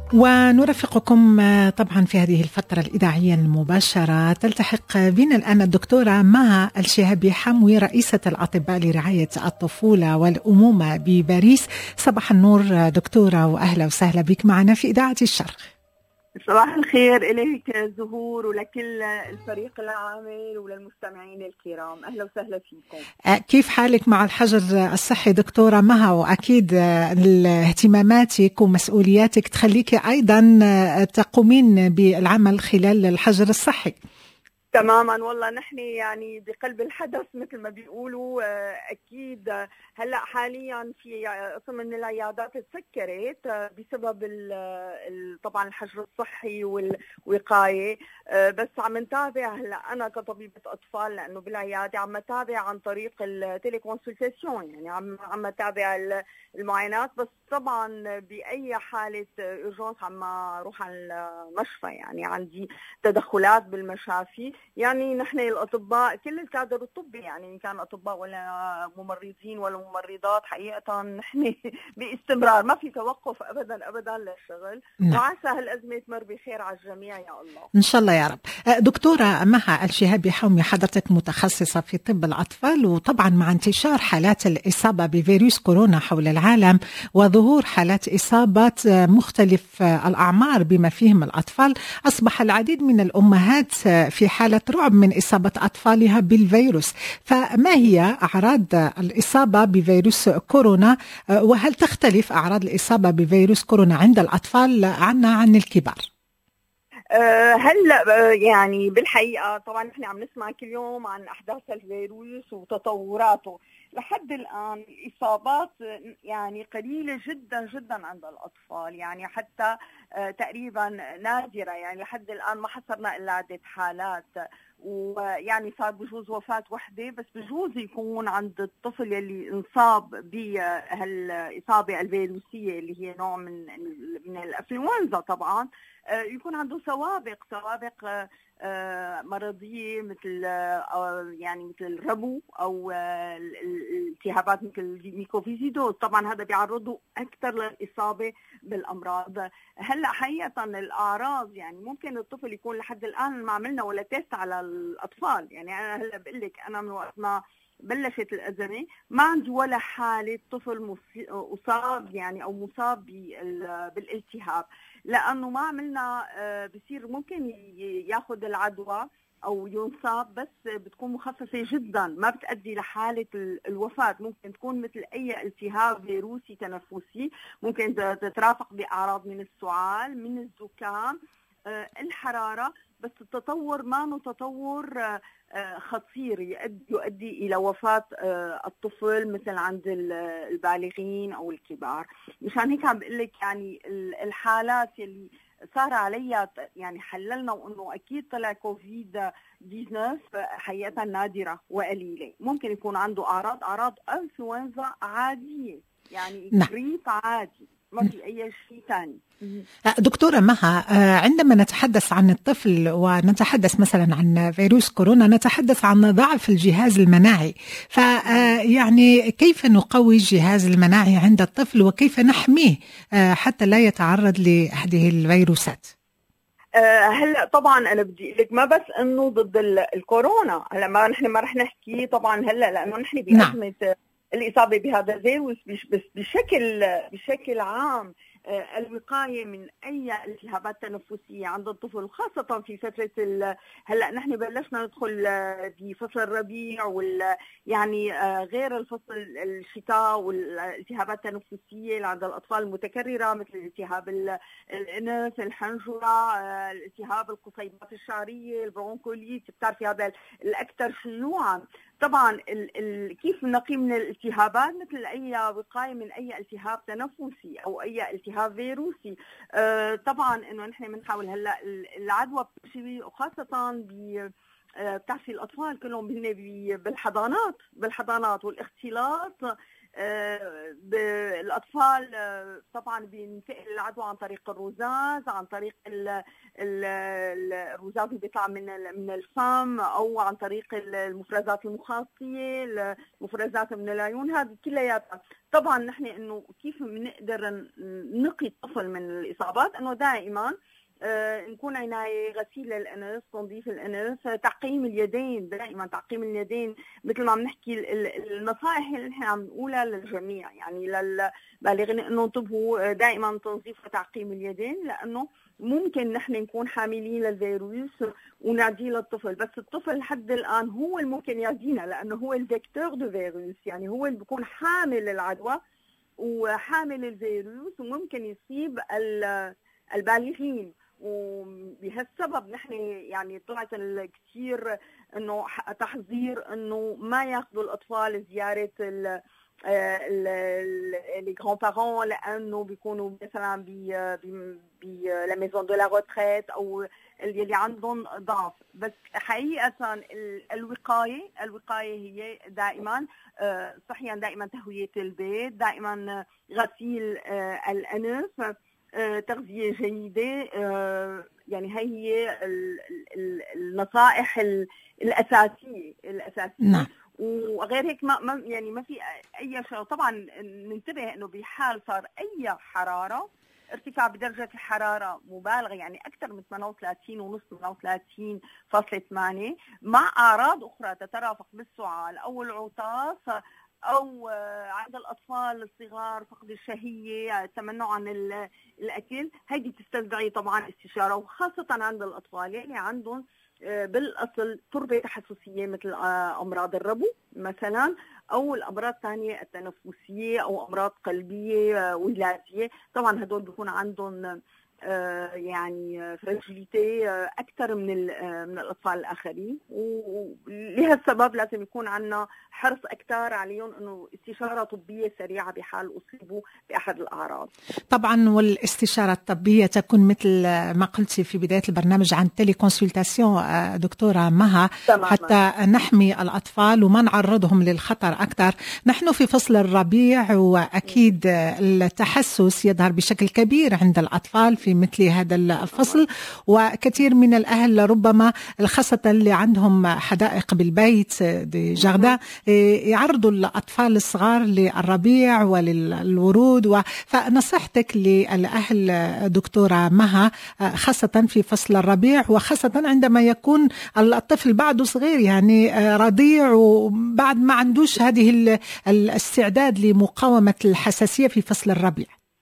ونرافقكم طبعا في هذه الفترة الإذاعية المباشرة. تلتحق بنا الآن الدكتورة مها الشهابي حموي، رئيسة الأطباء لرعاية الطفولة والأمومة بباريس. صباح النور دكتورة، وأهلا وسهلا بك معنا في إذاعة الشرق. صباح الخير إليك زهور ولكل الفريق العامل وللمستمعين الكرام، أهلا وسهلا فيكم. كيف حالك مع الحجر الصحي دكتورة مها؟ وأكيد اهتماماتك ومسؤولياتك تخليك أيضا تقومين بالعمل خلال الحجر الصحي. تماما، والله نحن يعني بقلب الحدث مثل ما بيقولوا. اكيد هلا حاليا في قسم من العيادات تسكرت بسبب طبعا الحجر الصحي والوقايه، بس عم نتابع هلا انا كطبيبه اطفال، لانه بالعياده عم نتابع عن طريق التيلي كونسلتاسيون، يعني عم نتابع المعاينات. بس طبعا باي حاله اورجونس عم اروح على المشفى، يعني عندي تدخلات بالمشافي. يعني نحن الأطباء كل الكادر الطبي، يعني إن كان أطباء ولا ممرضين ولا ممرضات، حقيقة نحن باستمرار ما في توقف أبدا أبدا للشغل. وعسى هالأزمة تمر بخير على الجميع يا الله. إن شاء الله يا رب. دكتورة مها الشهابي حموي، حضرتك متخصصة في طب الأطفال، وطبعا مع انتشار حالات الإصابة بفيروس كورونا حول العالم وظهور حالات إصابة مختلف الأعمار بما فيهم الأطفال، أصبح العديد من الأمهات في حالة رعب من إصابة أطفالها بالفيروس. فما هي أعراض الإصابة بفيروس كورونا؟ وهل تختلف أعراض الإصابة بفيروس كورونا عند الأطفال عن الكبار؟ هلا يعني بالحقيقة طبعا احنا عم نسمع كل يوم عن أحداث الفيروس وتطوراته. لحد الآن الإصابات يعني قليلة جدا جدا عند الأطفال، يعني حتى تقريبا نادرة. يعني لحد الآن ما حصلنا إلا عدة حالات، ويعني صار بجوز وفاة وحدة بس، بجوز يكون عند الطفل يلي انصاب بهالإصابة الفيروسية اللي هي نوع من الإنفلونزا. طبعا يكون عنده سوابق مرضية مثل يعني مثل الربو أو الالتهابات مثل الميكوفيزيدوز. طبعا هذا بيعرضه أكثر للإصابة بالأمراض. هلا حقيقة الأعراض يعني ممكن الطفل يكون لحد الآن ما عملنا ولا تيست على الأطفال. يعني أنا هلا بقول لك أنا من وقت ما بلشت الأزمة ما عندي ولا حالة طفل أصاب يعني أو مصاب بالالتهاب، لأنه ما عملنا بصير ممكن ياخذ العدوى أو ينصاب، بس بتكون مخففة جدا، ما بتؤدي لحالة الوفاة. ممكن تكون مثل أي التهاب فيروسي تنفسي، ممكن تترافق بأعراض من السعال، من الزكام، الحرارة، بس التطور ما تطور خطير يؤدي إلى وفاة الطفل مثل عند البالغين أو الكبار. مشان هيك عم بقول لك يعني الحالات اللي صار عليها يعني حللنا وانه اكيد طلع كوفيد 19 حقيقة نادرة وقليلة. ممكن يكون عنده اعراض انفلونزا عادية، يعني جريب عادي، ما في اي شيء ثاني. دكتورة مها، عندما نتحدث عن الطفل ونتحدث مثلا عن فيروس كورونا نتحدث عن ضعف الجهاز المناعي، فيعني كيف نقوي الجهاز المناعي عند الطفل وكيف نحميه حتى لا يتعرض لهذه الفيروسات؟ هلا طبعا انا بدي لك ما بس انه ضد الكورونا، هلا ما نحن ما رح نحكي طبعا هلا لانه نحن بأزمة الإصابة بهذا الفيروس، بس بشكل عام الوقاية من أي التهابات تنفسية عند الطفل، وخاصة في فترة هلأ نحن بلشنا ندخل بفصل الربيع يعني غير الفصل الشتاء والالتهابات التنفسية اللي عند الأطفال المتكررة مثل التهاب الأنف، الحنجرة، الالتهاب القصيبات الشعرية، البرونكوليت، بتعرفي هذا الأكثر شيوعا. طبعا كيف نقي من الالتهابات مثل اي وقايه من اي التهاب تنفسي او اي التهاب فيروسي. طبعا انه نحن بنحاول هلا العدوى بتمشي وخاصه بتعرفي الاطفال كلهم هن بالحضانات والاختلاط الأطفال طبعا بينتقل العدوى عن طريق الرذاذ، عن طريق الرذاذ اللي بيطلع من الفم، أو عن طريق المفرزات المخاطية، المفرزات من العيون. هذه كلياتها طبعا نحن إنه كيف بنقدر نقي الطفل من الإصابات، إنه دائما نكون عناية، غسيل الأنف، تنظيف الأنف، تعقيم اليدين، دائما تعقيم اليدين مثل ما بنحكي. النصائح اللي نحن عم نقولها للجميع يعني للبالغين انه انتبهوا دائما تنظيف وتعقيم اليدين، لانه ممكن نحن نكون حاملين للفيروس ونعديه للطفل، بس الطفل لحد الان هو اللي ممكن يعدينا، لانه هو الفيكتور دو فيروس، يعني هو اللي بيكون حامل العدوى وحامل الفيروس، وممكن يصيب البالغين. وبهالسبب نحن يعني طلعت كثير انه تحذير انه ما ياخذوا الاطفال زياره لي غران بارون، لانه بيكونوا مثلا لا ميزون دو لا روتريت او اللي عندهم ضعف. بس حقيقه الوقايه هي دائما صحيا، دائما تهويه البيت، دائما غسيل الانف، تغذية جيدة. يعني هي النصائح الأساسية. نعم. وغير هيك ما في أي شيء. طبعا ننتبه إنه بحال صار أي حرارة، ارتفاع بدرجة الحرارة مبالغة، يعني أكثر من 38.5 38.8 مع أعراض أخرى تترافق بالسعال أو العطاس، أو عند الأطفال الصغار فقد الشهية، التمنع عن الأكل، هذه تستدعي طبعا استشارة، وخاصة عند الأطفال يعني عندهم بالأصل تربة تحسسية مثل أمراض الربو مثلا، أو الأمراض الثانية التنفسية، أو أمراض قلبية ولادية. طبعا هدول بيكون عندهم يعني فراجيليتي اكثر من الاطفال الاخرين، ولهالسبب لازم يكون عندنا حرص اكثر عليهم انه استشاره طبيه سريعه بحال اصيبوا باحد الاعراض. طبعا والاستشاره الطبيه تكون مثل ما قلتي في بدايه البرنامج عن تيلي كونسلتاسيون دكتوره مها، حتى نحمي الاطفال وما نعرضهم للخطر اكثر. نحن في فصل الربيع، واكيد التحسس يظهر بشكل كبير عند الاطفال في مثل هذا الفصل، وكثير من الأهل ربما خاصة اللي عندهم حدائق بالبيت دي جاردان يعرضوا الأطفال الصغار للربيع وللورود. فنصيحتك للأهل دكتورة مها خاصة في فصل الربيع، وخاصة عندما يكون الطفل بعده صغير يعني رضيع وبعد ما عندوش هذه الاستعداد لمقاومة الحساسية في فصل الربيع؟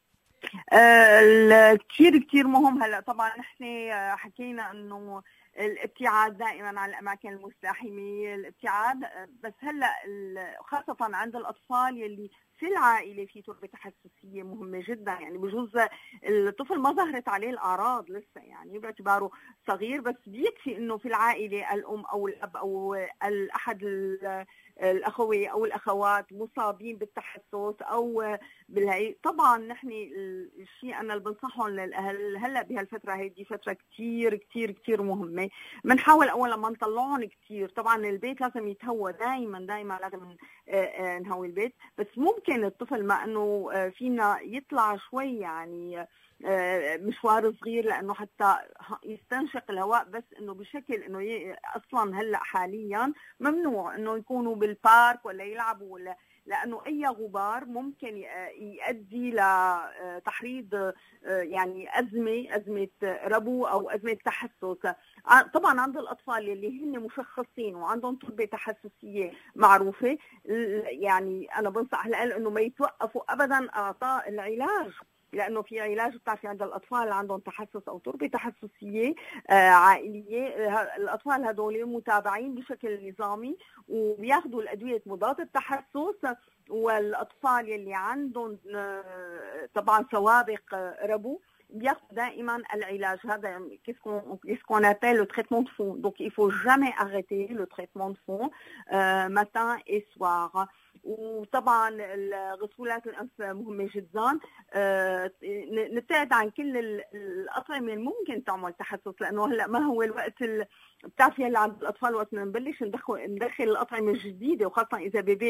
كثير مهم. هلا طبعا نحن حكينا انه الابتعاد دائما عن الاماكن المزدحمه، الابتعاد، بس هلا خاصه عند الاطفال يلي في العائله في تربه تحسسيه مهمه جدا. يعني بجوز الطفل ما ظهرت عليه الاعراض لسه يعني باعتباره صغير، بس بيكفي انه في العائله الام او الاب او احد الأخوة أو الأخوات مصابين بالتحسس أو بالهي. طبعا نحن الشيء أنا اللي بنصحهم للأهل هلأ بهالفترة، هيدي فترة كتير مهمة. بنحاول أولا ما نطلعهم كتير، طبعا البيت لازم يتهوى دائما لازم نهوي البيت، بس ممكن الطفل ما أنه فينا يطلع شوي يعني مشوار صغير لانه حتى يستنشق الهواء، بس انه بشكل انه اصلا هلا حاليا ممنوع انه يكونوا بالبارك ولا يلعبوا ولا، لانه اي غبار ممكن يؤدي لتحريض يعني ازمه ربو او ازمه تحسس. طبعا عند الاطفال اللي هن مشخصين وعندهم تربه تحسسيه معروفه، يعني انا بنصح الاهل انه ما يتوقفوا ابدا اعطاء العلاج، لانه في علاج بتعرفي عند الاطفال اللي عندهم تحسس او تربه تحسسيه عائليه، الاطفال هذول متابعين بشكل نظامي وبياخذوا الادويه مضاد التحسس. والاطفال اللي عندهم طبعا سوابق ربو بياخذوا دائما العلاج هذا qu'est-ce qu'on appelle le traitement de fond. Donc il faut jamais arrêter le traitement de fond matin et soir. وطبعا غسولات الانف مهمه جدا. نبتعد عن كل الاطعمه اللي ممكن تعمل تحسس، لانه هلا ما هو الوقت بتعرفي هلا عند الاطفال وقت ما نبلش ندخل الاطعمه الجديده، وخاصه اذا بيبي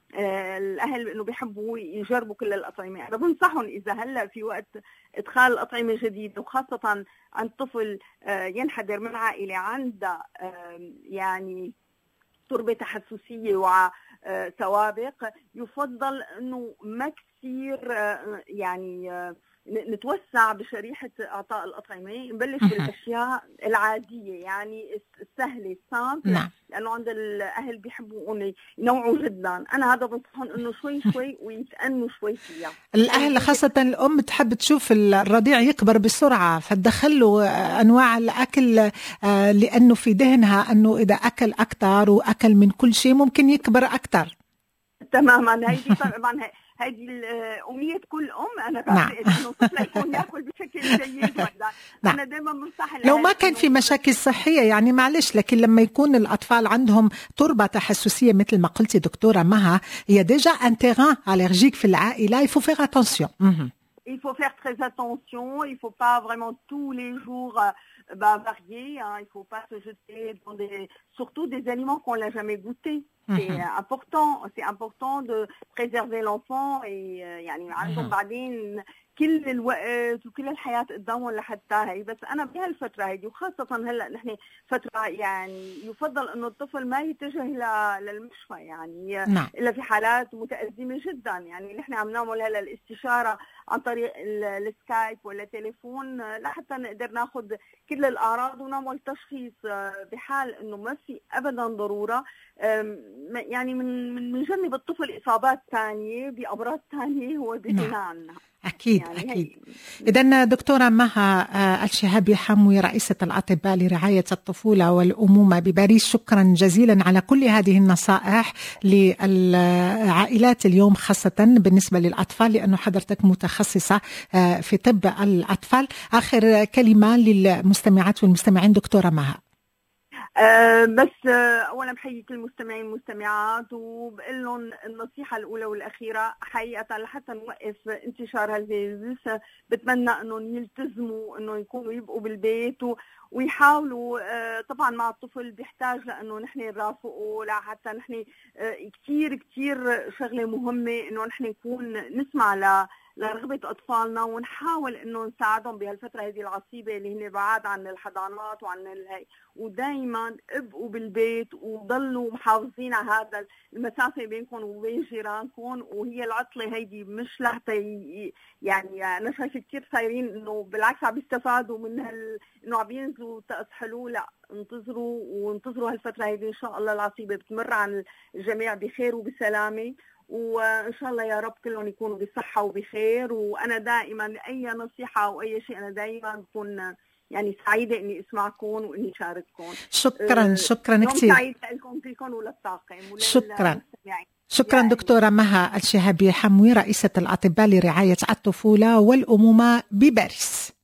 الاهل انه بيحبوا يجربوا كل الاطعمه. انا بنصحهم اذا هلا في وقت ادخال الاطعمه جديده، وخاصه عند طفل ينحدر من عائله عندها يعني تربه تحسسيه وسوابق، يفضل انه ما كثير يعني نتوسع بشريحة إعطاء الأطعمة، نبلش بالأشياء العادية يعني السهلة السامبل. نعم. لأنه عند الأهل بيحبوا إنه ينوعوا جدا. أنا هذا بنصحهم إنه شوي شوي ويتأنوا شوي فيها. الأهل خاصة الأم تحب تشوف الرضيع يكبر بسرعة، فتدخله أنواع الأكل لأنه في ذهنها أنه إذا أكل أكثر وأكل من كل شيء ممكن يكبر أكثر. تماما. هيدي طبعا هذه أمنية كل أم. أنا بعتقد إنه طفل يكون يأكل بشكل جيد. أنا دايما بنصح لو ما كان في مشاكل صحية يعني معلش، لكن لما يكون الأطفال عندهم تربة تحسسية مثل ما قلتي دكتورة مها، هي ديجا un terrain allergique في العائلة. il faut faire attention. Il faut faire très attention. Il faut pas vraiment tous les jours varier. Il faut pas se jeter dans surtout des aliments qu'on l'a jamais goûté. C'est important de préserver l'enfant et يعني عندهم بعدين كل الوقت وكل الحياة قدامهم لحتى هي. بس أنا بهالفترة هيدي وخاصة هلأ نحن فترة يعني يفضل إنه الطفل ما يتجه للمشفى يعني إلا في حالات متأزمة جدا. يعني نحن عم نعمل هلا الاستشارة عن طريق السكايب ولا تليفون لحتى نقدر ناخذ كل الأعراض ونعمل تشخيص بحال إنه ما في أبدا ضرورة يعني من نجنب الطفل إصابات ثانية بأمراض ثانية هو بغنى عنها. أكيد يعني أكيد. إذن دكتورة مها الشهابي حموي رئيسة الأطباء لرعاية الطفولة والأمومة بباريس، شكرا جزيلا على كل هذه النصائح للعائلات اليوم خاصة بالنسبة للأطفال، لأنه حضرتك متخصصة في طب الأطفال. آخر كلمة للمستمعات والمستمعين دكتورة مها. بس أولا بحييك المستمعين والمستمعات وبقول لهم النصيحة الأولى والأخيرة حقيقة لحتى نوقف انتشار هالفيروس بتمنى أنهم يلتزموا أنه يكونوا يبقوا بالبيت ويحاولوا. طبعا مع الطفل بيحتاج لأنه نحن نرافقه لحتى نحن كتير شغلة مهمة أنه نحن نكون نسمع لرغبة أطفالنا ونحاول إنه نساعدهم بهالفترة هذه العصيبة اللي هن بعاد عن الحضانات وعن الهي. ودايما ابقوا بالبيت وضلوا محافظين على هذا المسافة بينكم وبين جيرانكم. وهي العطلة هيدي مش لحتى يعني أنا شايفة كتير صايرين إنه بالعكس عم بيستفادوا من إنه عم ينزلوا طقس حلو. لا، وانتظروا هالفترة هيدي إن شاء الله العصيبة بتمر عن الجميع بخير وبسلامة، وإن شاء الله يا رب كلهم يكونوا بصحة وبخير. وأنا دائما أي نصيحة أو أي شيء أنا دائما بكون يعني سعيدة إني أسمعكم وإني شارككم. شكرا كثير. سعيدة لكم فيكم وللطاقم. شكرا دكتورة مها الشهابي حموي رئيسة الأطباء لرعاية الطفولة والأمومة بباريس.